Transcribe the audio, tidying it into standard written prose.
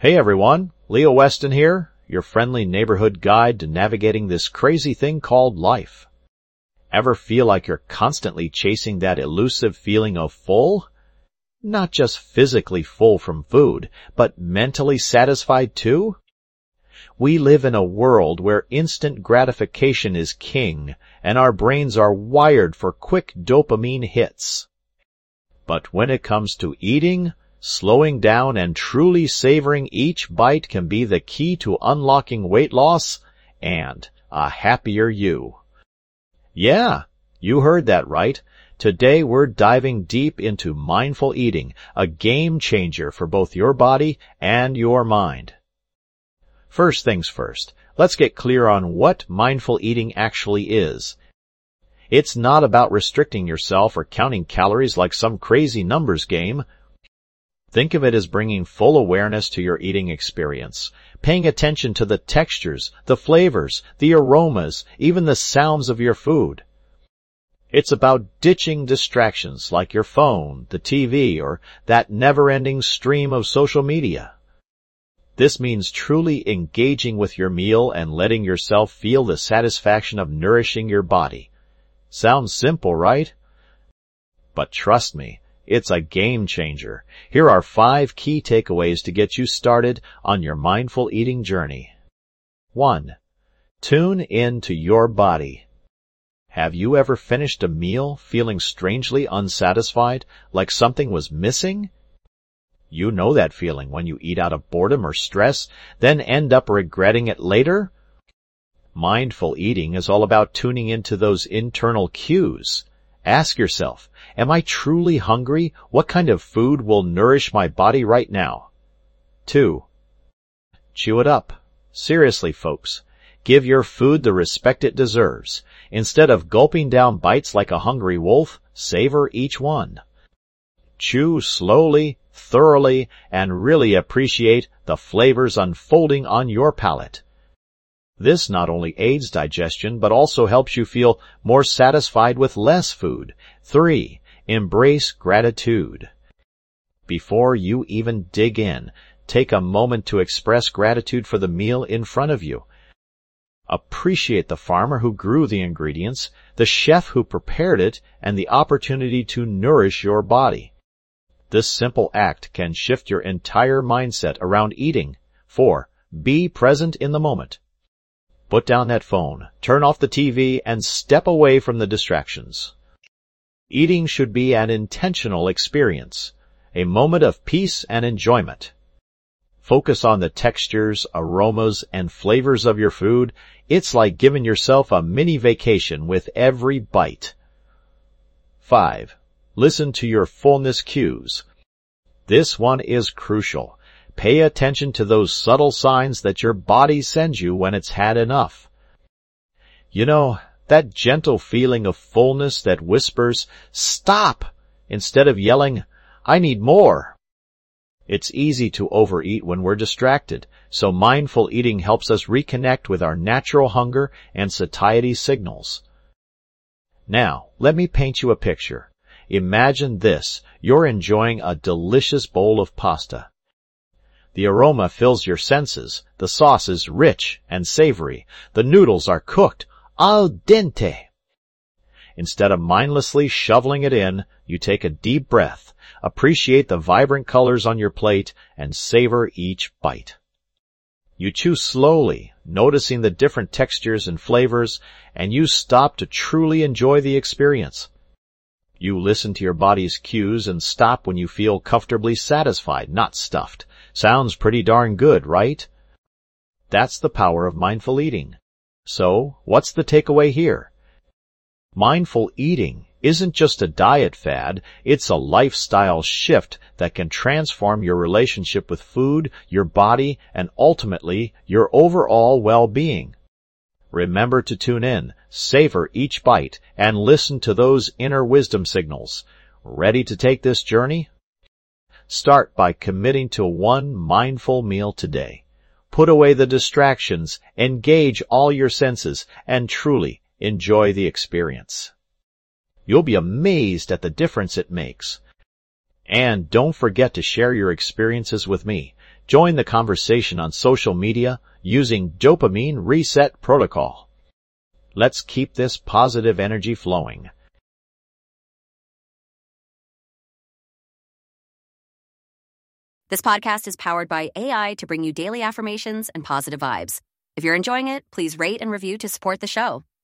Hey everyone, Leo Weston here, your friendly neighborhood guide to navigating this crazy thing called life. Ever feel like you're constantly chasing that elusive feeling of full? Not just physically full from food, but mentally satisfied too? We live in a world where instant gratification is king, and our brains are wired for quick dopamine hits. But when it comes to eating, slowing down and truly savoring each bite can be the key to unlocking weight loss and a happier you. Yeah, you heard that right. Today we're diving deep into mindful eating, a game changer for both your body and your mind. First things first, let's get clear on what mindful eating actually is. It's not about restricting yourself or counting calories like some crazy numbers game. Think of it as bringing full awareness to your eating experience, paying attention to the textures, the flavors, the aromas, even the sounds of your food. It's about ditching distractions like your phone, the TV, or that never-ending stream of social media. This means truly engaging with your meal and letting yourself feel the satisfaction of nourishing your body. Sounds simple, right? But trust me, it's a game changer. Here are 5 key takeaways to get you started on your mindful eating journey. 1. Tune in to your body. Have you ever finished a meal feeling strangely unsatisfied, like something was missing? You know that feeling when you eat out of boredom or stress, then end up regretting it later? Mindful eating is all about tuning into those internal cues. Ask yourself, am I truly hungry? What kind of food will nourish my body right now? 2. Chew it up. Seriously, folks. Give your food the respect it deserves. Instead of gulping down bites like a hungry wolf, savor each one. Chew slowly, thoroughly, and really appreciate the flavors unfolding on your palate. This not only aids digestion, but also helps you feel more satisfied with less food. 3. Embrace gratitude. Before you even dig in, take a moment to express gratitude for the meal in front of you. Appreciate the farmer who grew the ingredients, the chef who prepared it, and the opportunity to nourish your body. This simple act can shift your entire mindset around eating. 4. Be present in the moment. Put down that phone, turn off the TV, and step away from the distractions. Eating should be an intentional experience, a moment of peace and enjoyment. Focus on the textures, aromas, and flavors of your food. It's like giving yourself a mini vacation with every bite. 5. Listen to your fullness cues. This one is crucial. Pay attention to those subtle signs that your body sends you when it's had enough. You know, that gentle feeling of fullness that whispers, "Stop!" instead of yelling, "I need more." It's easy to overeat when we're distracted, so mindful eating helps us reconnect with our natural hunger and satiety signals. Now, let me paint you a picture. Imagine this. You're enjoying a delicious bowl of pasta. The aroma fills your senses. The sauce is rich and savory. The noodles are cooked al dente. Instead of mindlessly shoveling it in, you take a deep breath, appreciate the vibrant colors on your plate, and savor each bite. You chew slowly, noticing the different textures and flavors, and you stop to truly enjoy the experience. You listen to your body's cues and stop when you feel comfortably satisfied, not stuffed. Sounds pretty darn good, right? That's the power of mindful eating. So, what's the takeaway here? Mindful eating isn't just a diet fad, it's a lifestyle shift that can transform your relationship with food, your body, and ultimately your overall well-being. Remember to tune in, savor each bite, and listen to those inner wisdom signals. Ready to take this journey? Start by committing to one mindful meal today. Put away the distractions, engage all your senses, and truly enjoy the experience. You'll be amazed at the difference it makes. And don't forget to share your experiences with me. Join the conversation on social media using Dopamine Reset Protocol. Let's keep this positive energy flowing. This podcast is powered by AI to bring you daily affirmations and positive vibes. If you're enjoying it, please rate and review to support the show.